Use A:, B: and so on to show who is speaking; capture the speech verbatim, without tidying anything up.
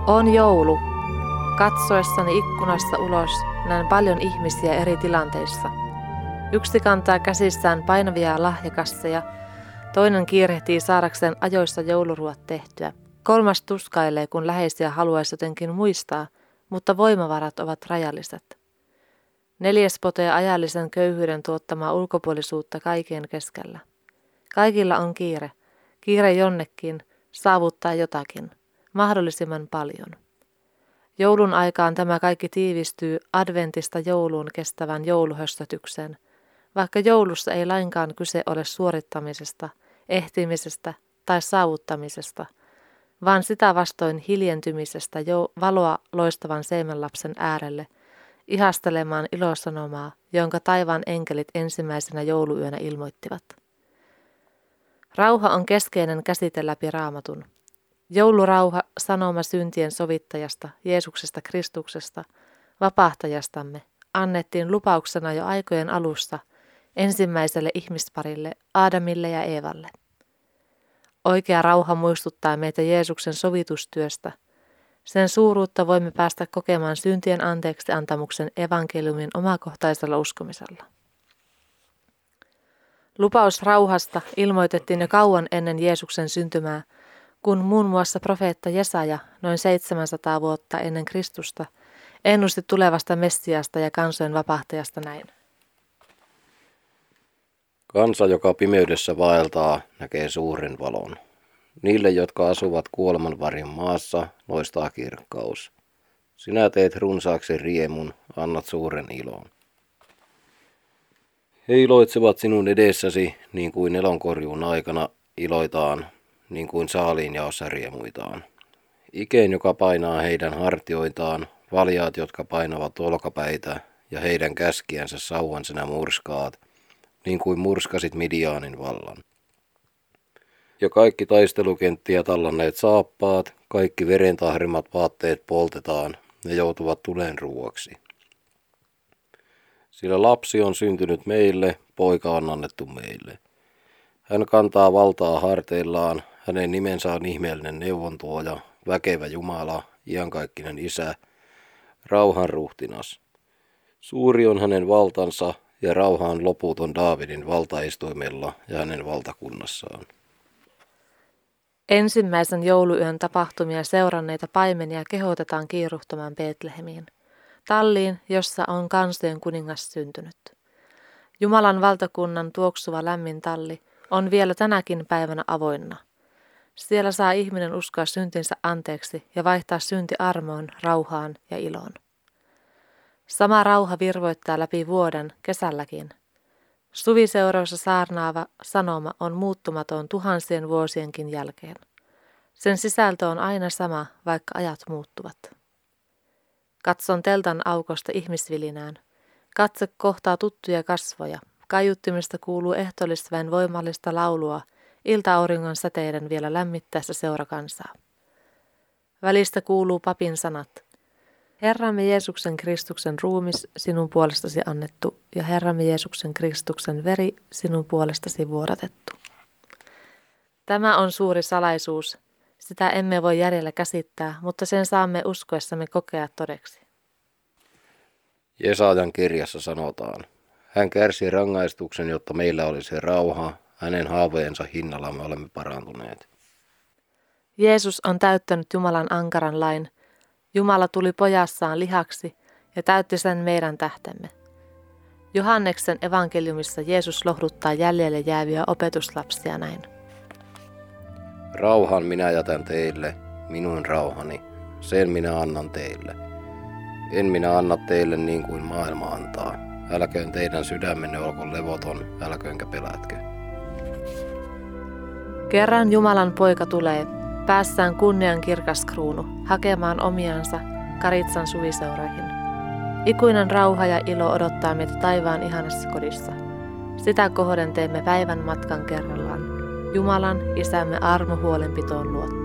A: On joulu. Katsoessani ikkunasta ulos näen paljon ihmisiä eri tilanteissa. Yksi kantaa käsissään painavia lahjakasseja, toinen kiirehtii saadakseen ajoissa jouluruot tehtyä. Kolmas tuskailee, kun läheisiä haluaisi jotenkin muistaa, mutta voimavarat ovat rajalliset. Neljäs potee ajallisen köyhyyden tuottamaa ulkopuolisuutta kaiken keskellä. Kaikilla on kiire. Kiire jonnekin, saavuttaa jotakin, mahdollisimman paljon. Joulun aikaan tämä kaikki tiivistyy adventista jouluun kestävän jouluhöstötykseen, vaikka joulussa ei lainkaan kyse ole suorittamisesta, ehtimisestä tai saavuttamisesta, vaan sitä vastoin hiljentymisestä jo valoa loistavan siemenlapsen äärelle, ihastelemaan ilosanomaa, jonka taivaan enkelit ensimmäisenä jouluyönä ilmoittivat. Rauha on keskeinen käsite läpi Raamatun. Joulurauha, sanoma syntien sovittajasta, Jeesuksesta Kristuksesta, vapahtajastamme, annettiin lupauksena jo aikojen alussa ensimmäiselle ihmisparille, Aadamille ja Eevalle. Oikea rauha muistuttaa meitä Jeesuksen sovitustyöstä. Sen suuruutta voimme päästä kokemaan syntien anteeksi antamuksen evankeliumin omakohtaisella uskomisella. Lupaus rauhasta ilmoitettiin jo kauan ennen Jeesuksen syntymää, kun muun muassa profeetta Jesaja noin seitsemänsataa vuotta ennen Kristusta ennusti tulevasta Messiasta ja kansojen vapahtajasta näin.
B: Kansa, joka pimeydessä vaeltaa, näkee suuren valon. Niille, jotka asuvat kuoleman varjon maassa, loistaa kirkkaus. Sinä teet runsaaksi riemun, annat suuren ilon. He iloitsevat sinun edessäsi, niin kuin elonkorjuun aikana iloitaan, niin kuin saaliin jaossa riemuitaan. Ikeen, joka painaa heidän hartioitaan, valjaat, jotka painavat olkapäitä, ja heidän käskiänsä sauvan sinä murskaat, niin kuin murskasit Midianin vallan. Ja kaikki taistelukenttiä tallanneet saappaat, kaikki verentahrimat vaatteet poltetaan, ne joutuvat tulen ruuaksi. Sillä lapsi on syntynyt meille, poika on annettu meille. Hän kantaa valtaa harteillaan, hänen nimensä on ihmeellinen neuvontuoja, väkevä Jumala, iankaikkinen Isä, rauhan ruhtinas. Suuri on hänen valtansa ja rauha on loputon Daavidin valtaistuimella ja hänen valtakunnassaan.
A: Ensimmäisen jouluyön tapahtumia seuranneita paimenia kehotetaan kiiruhtamaan Betlehemiin, talliin, jossa on kansojen kuningas syntynyt. Jumalan valtakunnan tuoksuva lämmin talli on vielä tänäkin päivänä avoinna. Siellä saa ihminen uskoa syntinsä anteeksi ja vaihtaa synti armoon, rauhaan ja iloon. Sama rauha virvoittaa läpi vuoden kesälläkin. Suviseuroissa saarnaava sanoma on muuttumaton tuhansien vuosienkin jälkeen. Sen sisältö on aina sama, vaikka ajat muuttuvat. Katson teltan aukosta ihmisvilinään. Katse kohtaa tuttuja kasvoja. Kaiuttimista kuuluu ehtoollisväen voimallista laulua, ilta-auringon säteiden vielä lämmittäessä seurakansaa. Välistä kuuluu papin sanat. Herramme Jeesuksen Kristuksen ruumis sinun puolestasi annettu ja Herramme Jeesuksen Kristuksen veri sinun puolestasi vuodatettu. Tämä on suuri salaisuus. Sitä emme voi järjellä käsittää, mutta sen saamme uskoessamme kokea todeksi.
B: Jesajan kirjassa sanotaan, hän kärsi rangaistuksen, jotta meillä olisi rauha, hänen haavojensa hinnalla me olemme parantuneet.
A: Jeesus on täyttänyt Jumalan ankaran lain. Jumala tuli pojassaan lihaksi ja täytti sen meidän tähtemme. Johanneksen evankeliumissa Jeesus lohduttaa jäljelle jääviä opetuslapsia näin.
B: Rauhan minä jätän teille, minun rauhani, sen minä annan teille. En minä anna teille niin kuin maailma antaa. Älköön teidän sydämenne olko levoton, älköönkä pelätkö.
A: Kerran Jumalan poika tulee, päässään kunnian kirkas kruunu, hakemaan omiansa Karitsan suviseuroihin. Ikuinen rauha ja ilo odottaa meitä taivaan ihanassa kodissa. Sitä kohden teemme päivän matkan kerrallaan. Jumalan, Isämme armo huolenpitoon luottaen.